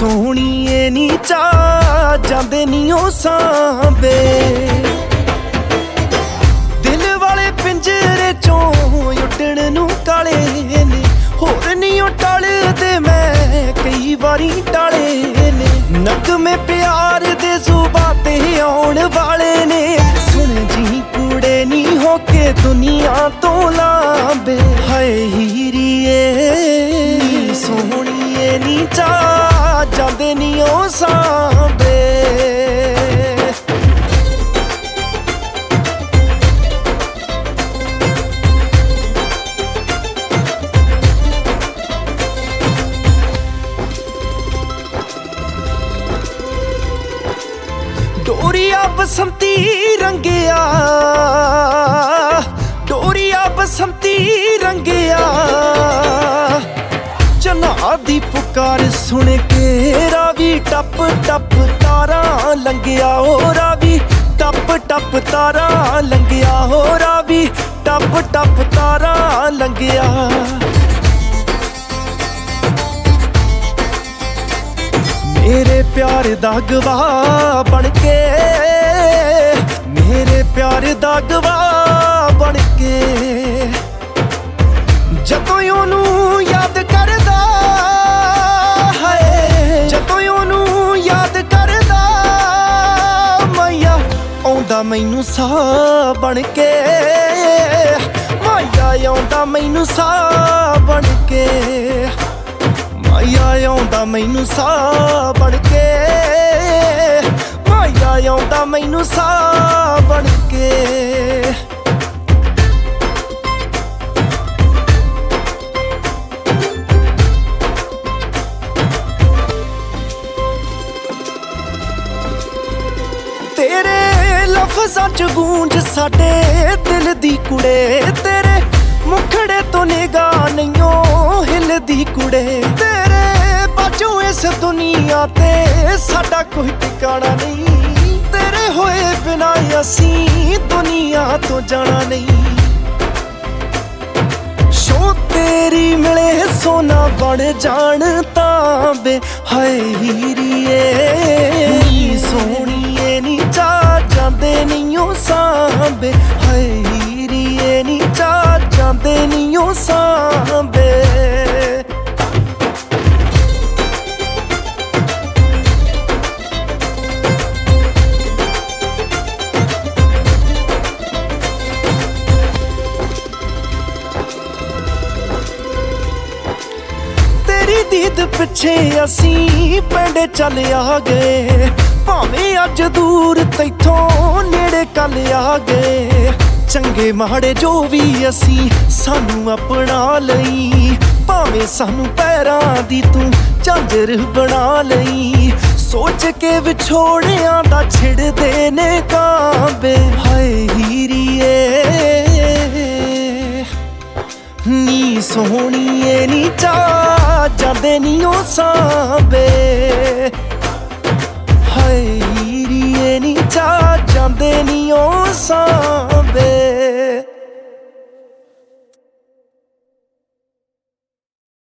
सोहणीए नी चा जांदे नी ओ सांबे दिल वाले पिंजरे चों उड्डण नूं काले ने होर नी ओ टलदे मैं कई वारी टाले ने नगमे प्यार दे ज़ुबां ते आउण वाले ने सुन जी कूड़े नी होके दुनिया तो लांबे हाय हीरिए सोहणीए नी चा जांदे नी ओ सांबे डोरिया बसंती रंगिया डोरिया बसंती रंगिया चन्ना दी पुकार सुन के रावी टप टप तारा लंघिया हो रावी टप टप तारा लंघिया हो रावी टप टप तारा लंघिया मेरे प्यार दा गवाह बनके मेरे प्यार दा गवाह बनके जदों ओनू याद करदा है जदों ओनू याद करदा माया आउंदा मैनू साह बनके माया आउंदा मैनू साह बनके माया आउंदा मैनू साह बनके माया आउंदा मैनू साह बनके तेरे लफ्ज़ां च गूंज साडे दिल दी कुड़े तेरे मुखड़े तो निगाह नहींओ हिलदी कुड़े तेरे बाजू इस दुनिया ते साडा कोई ठिकाना नहीं तेरे होए बिना असीं दुनिया तो जाना नहीं शो तेरी मिले सोना बन जान तांबे हाय हीरिए सोहणीए नी चा जांदे नी ओ सांबे हाय हीरिए नी चा जांदे नी ओ सांबे दीद पिछे असीं पिंड चल आ गए भावें अज दूर तैथों नेड़े कल आ गए चंगे माड़े जो भी असीं सानू अपना लई भावें सानू पैरां दी तू झांजर बना लई सोच के विछोड़ियां दा छिड़दे ने कांबे हाय हीरिए नी सोहणीए नी चा जांदे नी ओ सांबे।